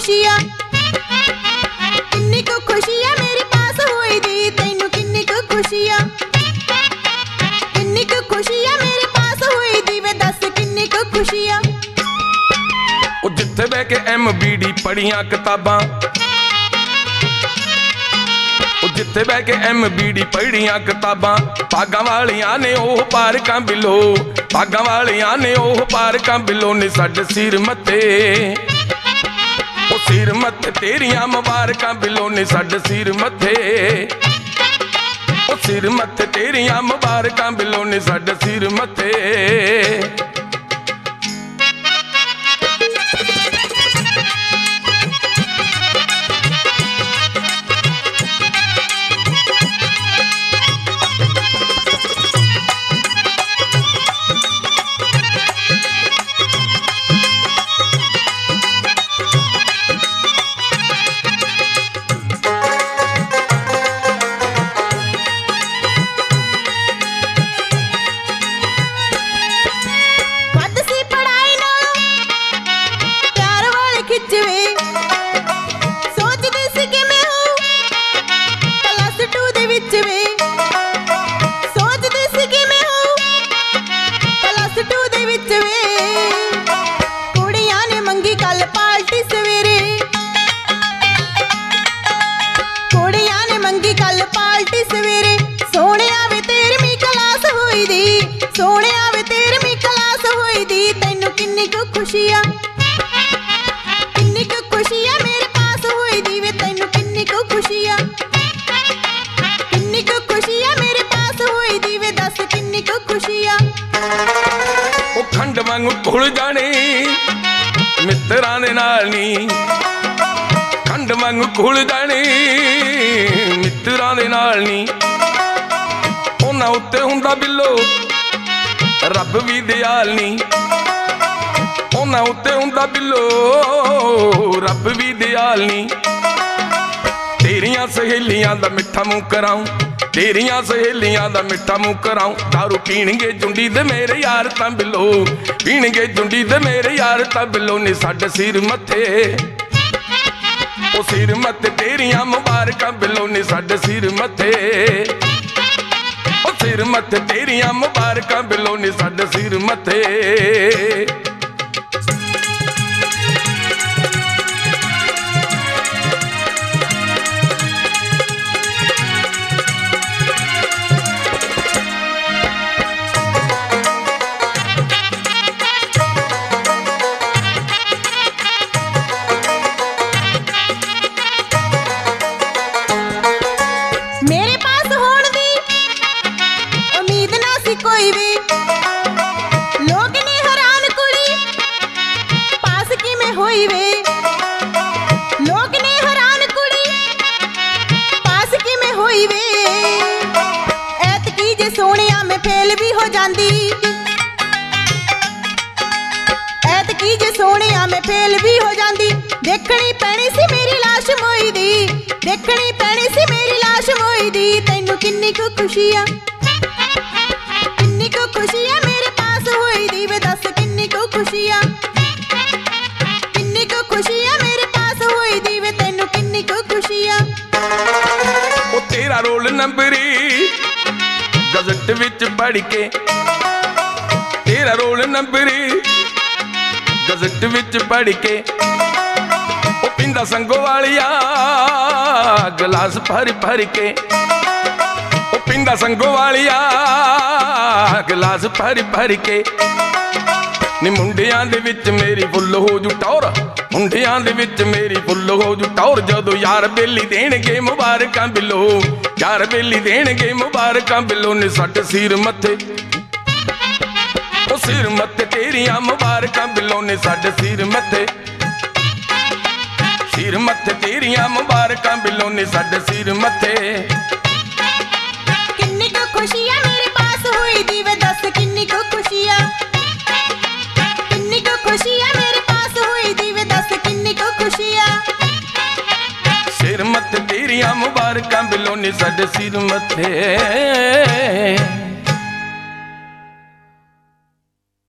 खुशियां किन्नी को खुशियां मेरे पास होई दी तैनू किन्नी को खुशियां मेरे पास होई दी वे दस किन्नी को खुशियां। ओ जिथे बह के MBD पढ़ियां किताबां जिथे बह के MBD पढ़ियां किताबां भागां वालियां ने ओह पारकां बिलो भागां वालियां ने ओह पारकां बिलो ने साडे सिर मत्थे ओ सिर मत्थे तेरियां मुबारकां बिलो ने साडे सिर मत्थे ओ सिर मत्थे तेरियां मुबारकां बिलो ने साडे सिर मत्थे। खुशियां मेरे पास होई दी वे तैनू किन्नी को खुशियां मेरे पास होई दी वे दस किन्नी को खुशियां। ओ खंड वांगू घुल जाने मित्रां दे नाल नी खंड वांगू घुल जाने मित्रां दे नाल नी उन्हां उत्ते हुंदा बिल्लो रब भी दयाल नी उन्हां उत्ते हुंदा बिल्लो रब भी दयाल नी। तेरियां सहेलियां दा मिठा मुंह कराऊं तेरियां सहेलियां दा मिठा मुंह कराऊं दारू पीणगे जुंडी दे मेरे यार तां बिल्लो पीणगे जुंडी दे मेरे यार तां बिल्लो ने साडे सिर मत्थे ओ सिर मत्थे तेरियां मुबारकां बिल्लो ने साडे सिर मत्थे ओ सिर मत्थे तेरियां मुबारकां बिल्लो ने साडे सिर मत्थे। मेरे पास होण दी उम्मीद ना सी कोई भी लोग ने हैरान कुड़ी पास की में होई वे लोग ने हैरान कुड़ी पास की में होई वे ऐतकी जे सोनिया में फेल भी हो जांदी ऐतकी जे सोनिया में फेल भी हो जांदी देखनी पैनी सी मेरी लाश मोई दी देखनी पैनी सी मेरी लाश मोई दी तैनू किन्नी को खुशियां मेरे पास होई दी वे दस किन्नी को खुशियां मेरे पास होई दी वे तैनू किन्नी को खुशियां। ओ तेरा रोल नंबरी गजट विच पढ़ के तेरा रोल नंबरी गजट विच पढ़ के ओ पिंदा संगो वालिया गिलास भर भर के ओ पिंदा संगो वालिया गिलास भर भर के नी मुंडियां दे विच मेरी फुल हो जू टौर मुंडियां दे विच मेरी फुल हो जू टौर जदों यार बेली देणगे मुबारकां बिलो यार बेली देणगे मुबारकां बिलो ने साडे सिर मत्थे ओ सिर मत्थे तेरियां मुबारकां बिलो ने साडे सिर मत्थे तेरियां मुबारकां बिलो ने साडे सिर मत्थे। किन्नी को खुशियां मेरे पास होई दी वे दस किन्नी को खुशियां मेरे पास होई दी वे दस किन्नी को खुशियां। सिर मत्थे तेरियां मुबारकां बिलो ने साडे सिर मत्थे।